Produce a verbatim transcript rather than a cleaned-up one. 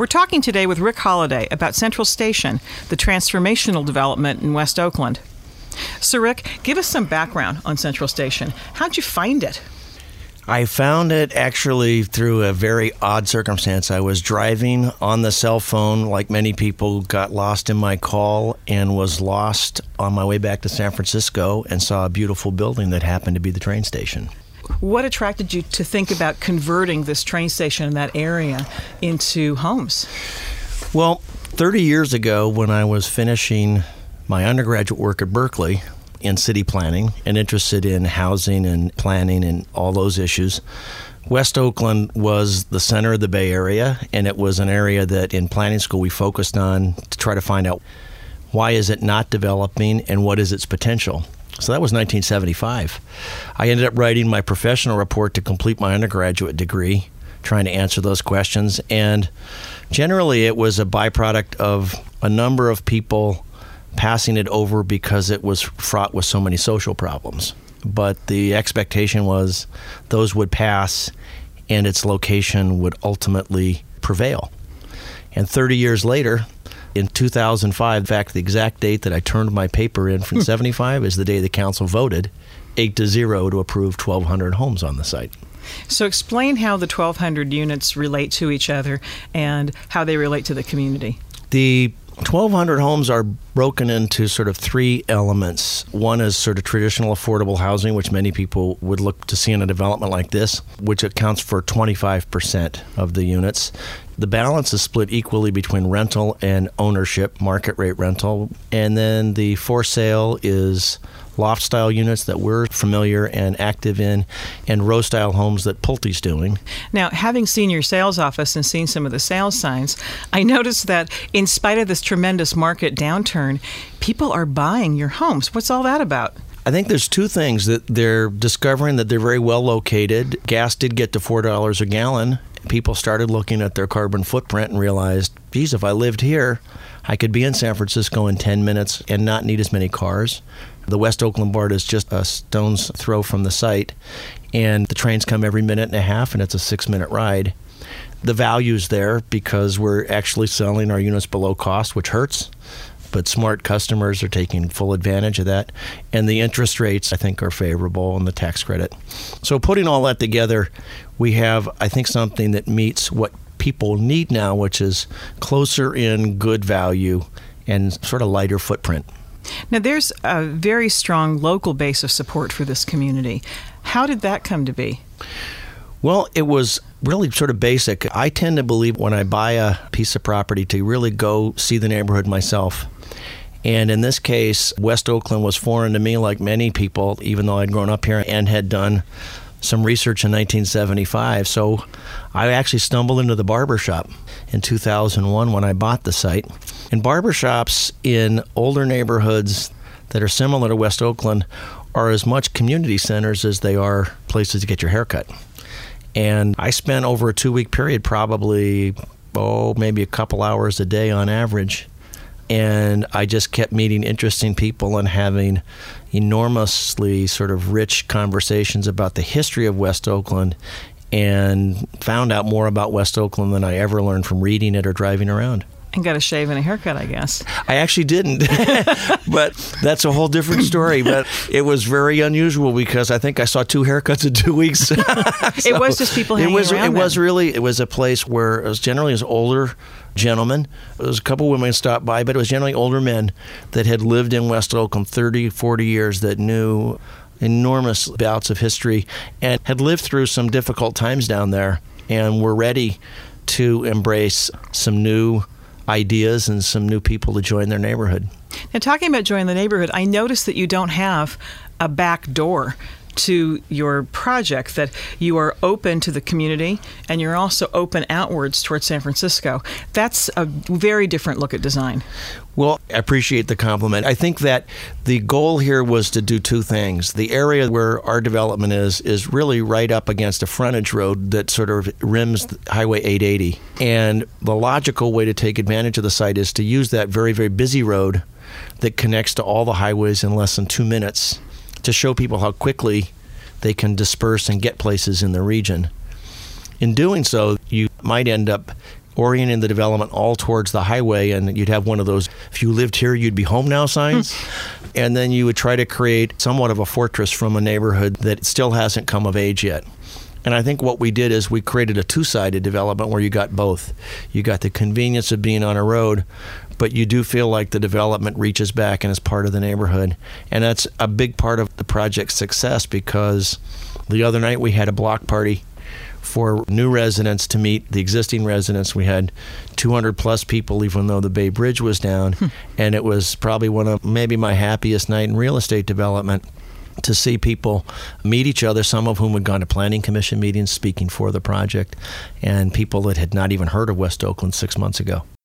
We're talking today with Rick Holliday about Central Station, the transformational development in West Oakland. So Rick, give us some background on Central Station. How'd you find it? I found it actually through a very odd circumstance. I was driving on the cell phone, like many people, got lost in my call and was lost on my way back to San Francisco and saw a beautiful building that happened to be the train station. What attracted you to think about converting this train station in that area into homes? Well, thirty years ago, when I was finishing my undergraduate work at Berkeley in city planning and interested in housing and planning and all those issues, West Oakland was the center of the Bay Area, and it was an area that in planning school we focused on to try to find out why is it not developing and what is its potential. So that was nineteen seventy-five. I ended up writing my professional report to complete my undergraduate degree, trying to answer those questions. And generally, it was a byproduct of a number of people passing it over because it was fraught with so many social problems. But the expectation was those would pass and its location would ultimately prevail. And thirty years later, in two thousand five, in fact, the exact date that I turned my paper in from seventy-five is the day the council voted eight to zero to approve twelve hundred homes on the site. So explain how the twelve hundred units relate to each other and how they relate to the community. The twelve hundred homes are broken into sort of three elements. One is sort of traditional affordable housing, which many people would look to see in a development like this, which accounts for twenty-five percent of the units. The balance is split equally between rental and ownership, market rate rental. And then the for sale is loft-style units that we're familiar and active in, and row-style homes that Pulte's doing. Now, having seen your sales office and seen some of the sales signs, I noticed that in spite of this tremendous market downturn, people are buying your homes. What's all that about? I think there's two things that they're discovering, that they're very well located. Gas did get to four dollars a gallon. People started looking at their carbon footprint and realized, geez, if I lived here, I could be in San Francisco in ten minutes and not need as many cars. The West Oakland BART is just a stone's throw from the site, and the trains come every minute and a half, and it's a six-minute ride. The value's there because we're actually selling our units below cost, which hurts, but smart customers are taking full advantage of that. And the interest rates, I think, are favorable, and the tax credit. So putting all that together, we have, I think, something that meets what people need now, which is closer in good value and sort of lighter footprint. Now, there's a very strong local base of support for this community. How did that come to be? Well, it was really sort of basic. I tend to believe when I buy a piece of property to really go see the neighborhood myself. And in this case, West Oakland was foreign to me, like many people, even though I'd grown up here and had done some research in nineteen seventy-five. So I actually stumbled into the barber shop in two thousand one when I bought the site. And barbershops in older neighborhoods that are similar to West Oakland are as much community centers as they are places to get your hair cut. And I spent over a two-week period probably, oh, maybe a couple hours a day on average. And I just kept meeting interesting people and having enormously sort of rich conversations about the history of West Oakland, and found out more about West Oakland than I ever learned from reading it or driving around. And got a shave and a haircut, I guess. I actually didn't, but that's a whole different story. But it was very unusual because I think I saw two haircuts in two weeks. So it was just people hanging it was, around It then. was really, it was a place where it was generally as older gentlemen. There was a couple women stopped by, but it was generally older men that had lived in West Oakland thirty, forty years, that knew enormous bouts of history and had lived through some difficult times down there and were ready to embrace some new ideas and some new people to join their neighborhood. Now, talking about joining the neighborhood, I noticed that you don't have a back door to your project, that you are open to the community and you're also open outwards towards San Francisco. That's a very different look at design. Well, I appreciate the compliment. I think that the goal here was to do two things. The area where our development is is really right up against a frontage road that sort of rims Highway eight eighty. And the logical way to take advantage of the site is to use that very, very busy road that connects to all the highways in less than two minutes to show people how quickly they can disperse and get places in the region. In doing so, you might end up orienting the development all towards the highway, and you'd have one of those, if you lived here, you'd be home now signs. And then you would try to create somewhat of a fortress from a neighborhood that still hasn't come of age yet. And I think what we did is we created a two-sided development where you got both. You got the convenience of being on a road, but you do feel like the development reaches back and is part of the neighborhood. And that's a big part of the project's success, because the other night we had a block party for new residents to meet the existing residents. We had two hundred plus people, even though the Bay Bridge was down. Hmm. And it was probably one of maybe my happiest night in real estate development, to see people meet each other, some of whom had gone to planning commission meetings speaking for the project, and people that had not even heard of West Oakland six months ago.